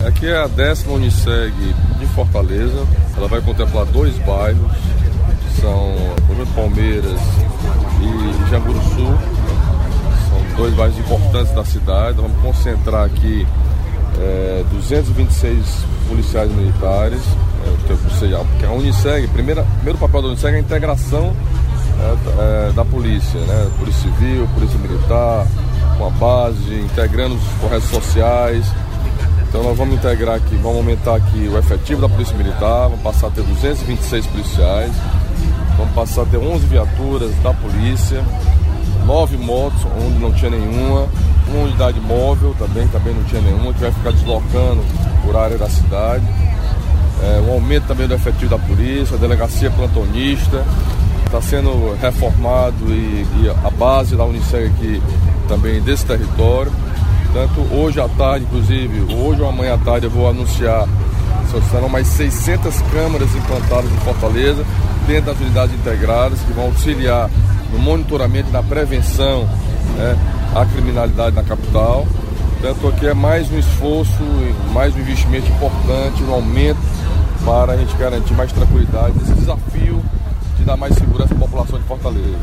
Aqui é a 10ª Uniceg de Fortaleza. Ela vai contemplar 2 bairros, que são Palmeiras e Jamburuçu. São 2 bairros importantes da cidade. Vamos concentrar aqui 226 policiais militares. Porque a Uniceg, primeiro papel da Uniceg é a integração da polícia, né? Polícia Civil, Polícia Militar, com a base, integrando os corretos sociais. Então nós vamos integrar aqui, vamos aumentar aqui o efetivo da Polícia Militar, vamos passar a ter 226 policiais, vamos passar a ter 11 viaturas da polícia, 9 motos, onde não tinha nenhuma, uma unidade móvel também não tinha nenhuma, que vai ficar deslocando por área da cidade. O aumento também do efetivo da polícia, a delegacia plantonista, está sendo reformado e a base da Uniceg aqui também desse território. Portanto, hoje à tarde, inclusive, hoje ou amanhã à tarde, eu vou anunciar, serão mais 600 câmeras implantadas em Fortaleza, dentro das unidades integradas, que vão auxiliar no monitoramento e na prevenção, né, à criminalidade na capital. Portanto, aqui é mais um esforço, mais um investimento importante, um aumento para a gente garantir mais tranquilidade nesse desafio de dar mais segurança à população de Fortaleza.